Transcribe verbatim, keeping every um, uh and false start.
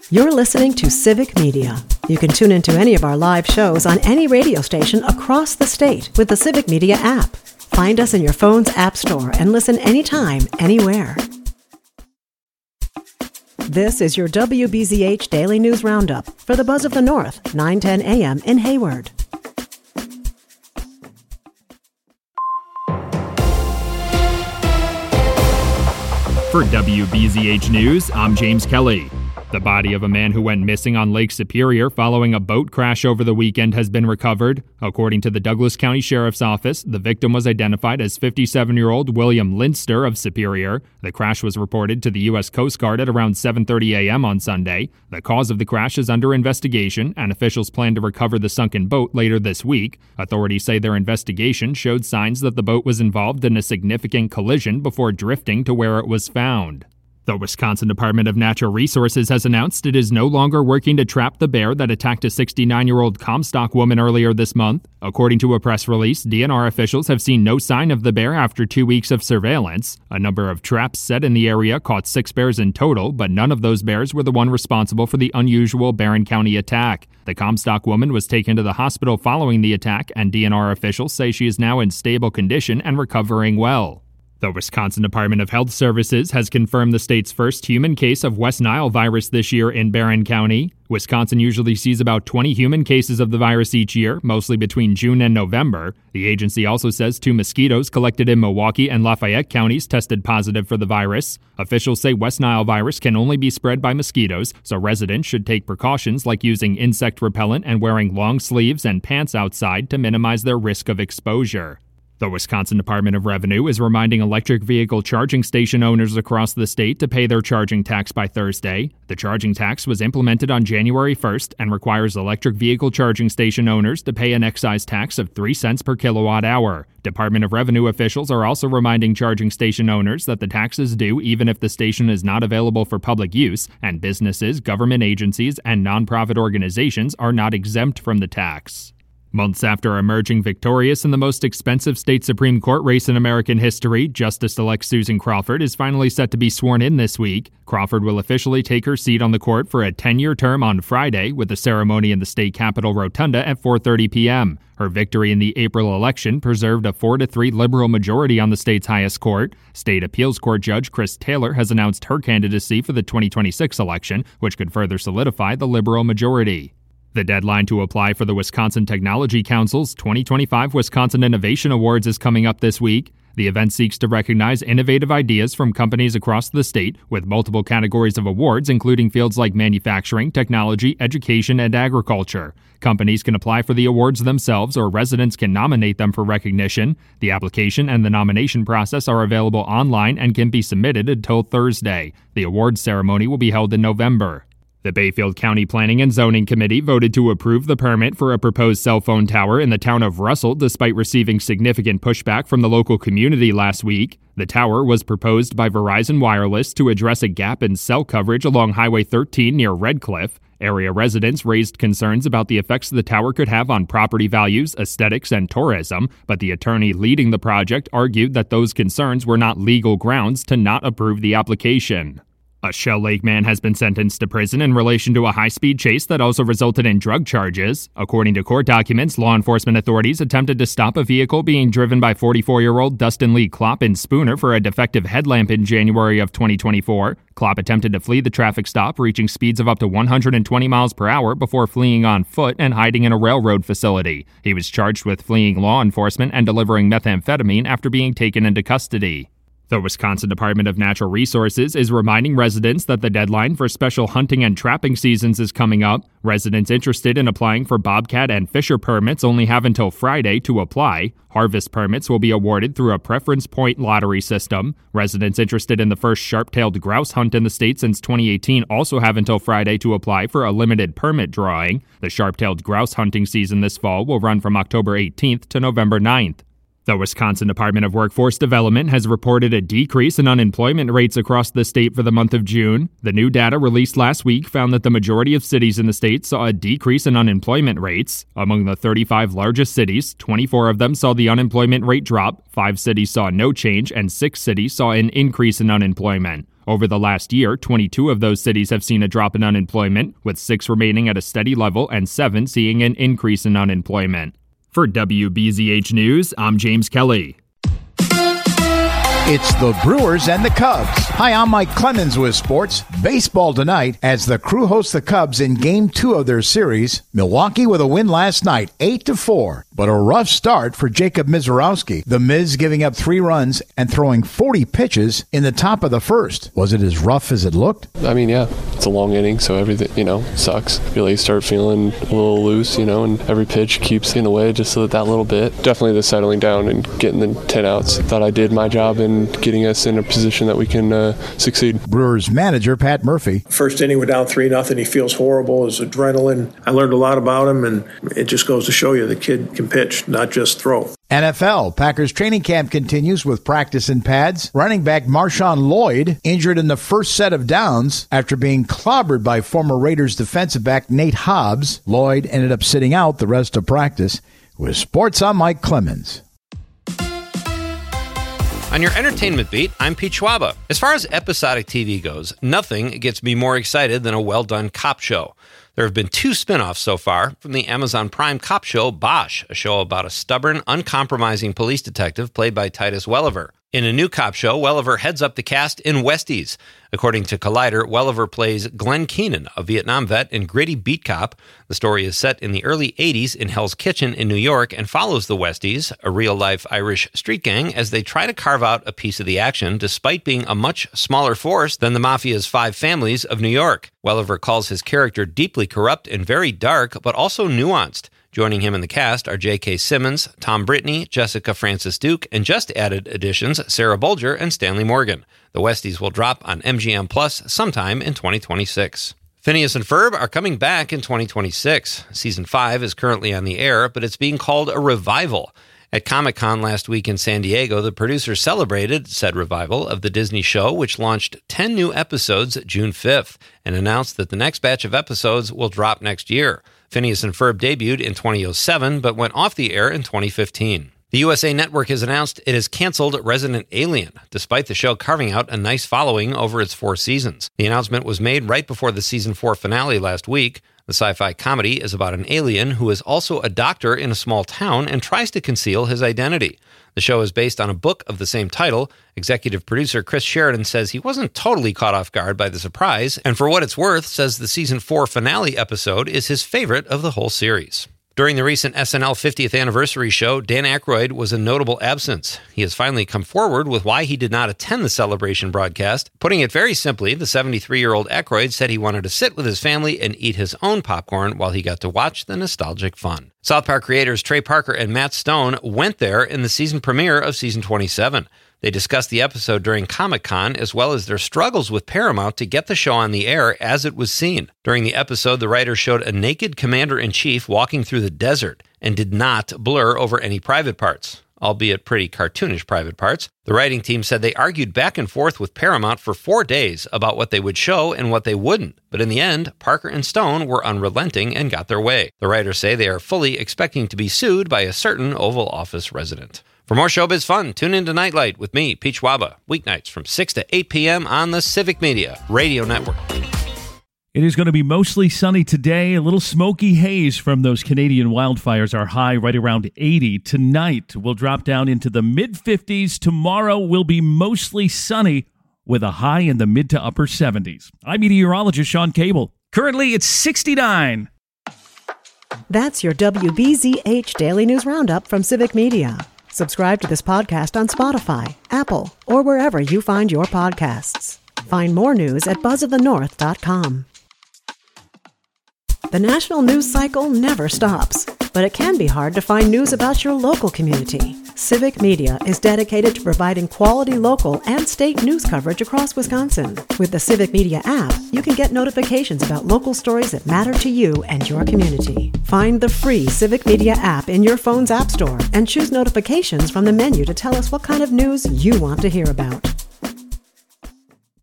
You're listening to Civic Media. You can tune into any of our live shows on any radio station across the state with the Civic Media app. Find us in your phone's app store and listen anytime, anywhere. This is your W B Z H Daily News Roundup for the Buzz of the North, nine ten a.m. in Hayward. For W B Z H News, I'm James Kelly. The body of a man who went missing on Lake Superior following a boat crash over the weekend has been recovered. According to the Douglas County Sheriff's Office, the victim was identified as fifty-seven-year-old William Linster of Superior. The crash was reported to the U S Coast Guard at around seven thirty a.m. on Sunday. The cause of the crash is under investigation, and officials plan to recover the sunken boat later this week. Authorities say their investigation showed signs that the boat was involved in a significant collision before drifting to where it was found. The Wisconsin Department of Natural Resources has announced it is no longer working to trap the bear that attacked a sixty-nine-year-old Comstock woman earlier this month. According to a press release, D N R officials have seen no sign of the bear after two weeks of surveillance. A number of traps set in the area caught six bears in total, but none of those bears were the one responsible for the unusual Barron County attack. The Comstock woman was taken to the hospital following the attack, and D N R officials say she is now in stable condition and recovering well. The Wisconsin Department of Health Services has confirmed the state's first human case of West Nile virus this year in Barron County. Wisconsin usually sees about twenty human cases of the virus each year, mostly between June and November. The agency also says two mosquitoes collected in Milwaukee and Lafayette counties tested positive for the virus. Officials say West Nile virus can only be spread by mosquitoes, so residents should take precautions like using insect repellent and wearing long sleeves and pants outside to minimize their risk of exposure. The Wisconsin Department of Revenue is reminding electric vehicle charging station owners across the state to pay their charging tax by Thursday. The charging tax was implemented on January first and requires electric vehicle charging station owners to pay an excise tax of three cents per kilowatt hour. Department of Revenue officials are also reminding charging station owners that the tax is due even if the station is not available for public use, and businesses, government agencies, and nonprofit organizations are not exempt from the tax. Months after emerging victorious in the most expensive state Supreme Court race in American history, Justice-elect Susan Crawford is finally set to be sworn in this week. Crawford will officially take her seat on the court for a ten-year term on Friday, with a ceremony in the state capitol rotunda at four thirty p.m. Her victory in the April election preserved a four to three liberal majority on the state's highest court. State appeals court judge Chris Taylor has announced her candidacy for the twenty twenty-six election, which could further solidify the liberal majority. The deadline to apply for the Wisconsin Technology Council's twenty twenty-five Wisconsin Innovation Awards is coming up this week. The event seeks to recognize innovative ideas from companies across the state, with multiple categories of awards including fields like manufacturing, technology, education, and agriculture. Companies can apply for the awards themselves, or residents can nominate them for recognition. The application and the nomination process are available online and can be submitted until Thursday. The awards ceremony will be held in November. The Bayfield County Planning and Zoning Committee voted to approve the permit for a proposed cell phone tower in the town of Russell despite receiving significant pushback from the local community last week. The tower was proposed by Verizon Wireless to address a gap in cell coverage along Highway thirteen near Red Cliff. Area residents raised concerns about the effects the tower could have on property values, aesthetics, and tourism, but the attorney leading the project argued that those concerns were not legal grounds to not approve the application. A Shell Lake man has been sentenced to prison in relation to a high-speed chase that also resulted in drug charges. According to court documents, law enforcement authorities attempted to stop a vehicle being driven by forty-four-year-old Dustin Lee Klopp in Spooner for a defective headlamp in January of twenty twenty-four. Klopp attempted to flee the traffic stop, reaching speeds of up to one hundred twenty miles per hour before fleeing on foot and hiding in a railroad facility. He was charged with fleeing law enforcement and delivering methamphetamine after being taken into custody. The Wisconsin Department of Natural Resources is reminding residents that the deadline for special hunting and trapping seasons is coming up. Residents interested in applying for bobcat and fisher permits only have until Friday to apply. Harvest permits will be awarded through a preference point lottery system. Residents interested in the first sharp-tailed grouse hunt in the state since twenty eighteen also have until Friday to apply for a limited permit drawing. The sharp-tailed grouse hunting season this fall will run from October eighteenth to November ninth. The Wisconsin Department of Workforce Development has reported a decrease in unemployment rates across the state for the month of June. The new data released last week found that the majority of cities in the state saw a decrease in unemployment rates. Among the thirty-five largest cities, twenty-four of them saw the unemployment rate drop, five cities saw no change, and six cities saw an increase in unemployment. Over the last year, twenty-two of those cities have seen a drop in unemployment, with six remaining at a steady level and seven seeing an increase in unemployment. For W B Z H News, I'm James Kelly. It's the Brewers and the Cubs. Hi, I'm Mike Clemens with sports. Baseball tonight as the Crew hosts the Cubs in game two of their series. Milwaukee with a win last night, eight to four. But a rough start for Jacob Misiorowski. The Miz giving up three runs and throwing forty pitches in the top of the first. Was it as rough as it looked? I mean, yeah, it's a long inning, so everything, you know, sucks. Really start feeling a little loose, you know, and every pitch keeps in the way just so that, that little bit. Definitely the settling down and getting the ten outs. Thought I did my job in getting us in a position that we can uh, succeed. Brewers manager Pat Murphy. First inning, we're down three nothing. He feels horrible. His adrenaline. I learned a lot about him, and it just goes to show you the kid can pitch, not just throw. N F L, Packers training camp continues with practice in pads. Running back Marshawn Lloyd injured in the first set of downs after being clobbered by former Raiders defensive back Nate Hobbs. Lloyd ended up sitting out the rest of practice. With sports, I'm Mike Clemens. On your entertainment beat, I'm Pete Schwaba. As far as episodic T V goes, nothing gets me more excited than a well-done cop show. There have been two spin-offs so far from the Amazon Prime cop show Bosch, a show about a stubborn, uncompromising police detective played by Titus Welliver. In a new cop show, Welliver heads up the cast in Westies. According to Collider, Welliver plays Glenn Keenan, a Vietnam vet and gritty beat cop. The story is set in the early eighties in Hell's Kitchen in New York and follows the Westies, a real-life Irish street gang, as they try to carve out a piece of the action despite being a much smaller force than the Mafia's five families of New York. Welliver calls his character deeply corrupt and very dark, but also nuanced. Joining him in the cast are J K. Simmons, Tom Brittney, Jessica Francis Duke, and just added additions Sarah Bolger and Stanley Morgan. The Westies will drop on M G M Plus sometime in twenty twenty-six. Phineas and Ferb are coming back in twenty twenty-six. Season five is currently on the air, but it's being called a revival. At Comic-Con last week in San Diego, the producers celebrated said revival of the Disney show, which launched ten new episodes June fifth, and announced that the next batch of episodes will drop next year. Phineas and Ferb debuted in two thousand seven, but went off the air in twenty fifteen. The U S A Network has announced it has canceled Resident Alien, despite the show carving out a nice following over its four seasons. The announcement was made right before the season four finale last week. The sci-fi comedy is about an alien who is also a doctor in a small town and tries to conceal his identity. The show is based on a book of the same title. Executive producer Chris Sheridan says he wasn't totally caught off guard by the surprise, and for what it's worth, says the season four finale episode is his favorite of the whole series. During the recent S N L fiftieth anniversary show, Dan Aykroyd was a notable absence. He has finally come forward with why he did not attend the celebration broadcast. Putting it very simply, the seventy-three-year-old Aykroyd said he wanted to sit with his family and eat his own popcorn while he got to watch the nostalgic fun. South Park creators Trey Parker and Matt Stone went there in the season premiere of season twenty-seven. They discussed the episode during Comic-Con, as well as their struggles with Paramount to get the show on the air as it was seen. During the episode, the writers showed a naked commander-in-chief walking through the desert and did not blur over any private parts, albeit pretty cartoonish private parts. The writing team said they argued back and forth with Paramount for four days about what they would show and what they wouldn't. But in the end, Parker and Stone were unrelenting and got their way. The writers say they are fully expecting to be sued by a certain Oval Office resident. For more showbiz fun, tune in to Nightlight with me, Pete Schwaba, weeknights from six to eight p.m. on the Civic Media Radio Network. It is going to be mostly sunny today. A little smoky haze from those Canadian wildfires. Our high right around eighty. Tonight, we'll drop down into the mid-fifties. Tomorrow will be mostly sunny with a high in the mid to upper seventies. I'm meteorologist Sean Cable. Currently, it's sixty-nine. That's your W B Z H Daily News Roundup from Civic Media. Subscribe to this podcast on Spotify, Apple, or wherever you find your podcasts. Find more news at buzz of the north dot com. The national news cycle never stops, but it can be hard to find news about your local community. Civic Media is dedicated to providing quality local and state news coverage across Wisconsin. With the Civic Media app, you can get notifications about local stories that matter to you and your community. Find the free Civic Media app in your phone's app store and choose notifications from the menu to tell us what kind of news you want to hear about.